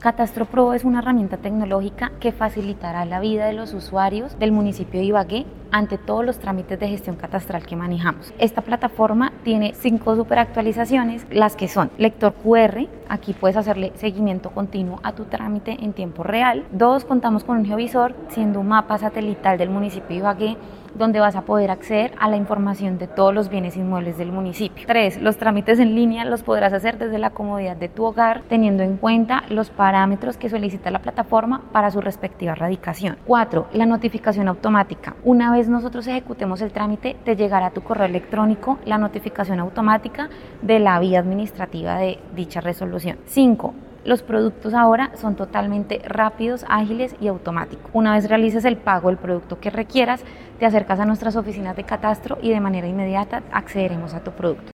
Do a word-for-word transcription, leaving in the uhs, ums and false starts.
Catastro Pro es una herramienta tecnológica que facilitará la vida de los usuarios del municipio de Ibagué ante todos los trámites de gestión catastral que manejamos. Esta plataforma tiene cinco superactualizaciones, las que son lector Q R, aquí puedes hacerle seguimiento continuo a tu trámite en tiempo real. Dos, contamos con un geovisor, siendo un mapa satelital del municipio de Ibagué, donde vas a poder acceder a la información de todos los bienes inmuebles del municipio. Tres, los trámites en línea los podrás hacer desde la comodidad de tu hogar, teniendo en cuenta los parámetros que solicita la plataforma para su respectiva radicación. Cuatro, la notificación automática. Una vez nosotros ejecutemos el trámite, te llegará a tu correo electrónico la notificación automática de la vía administrativa de dicha resolución. Cinco, los productos ahora son totalmente rápidos, ágiles y automáticos. Una vez realices el pago del producto que requieras, te acercas a nuestras oficinas de catastro y de manera inmediata accederemos a tu producto.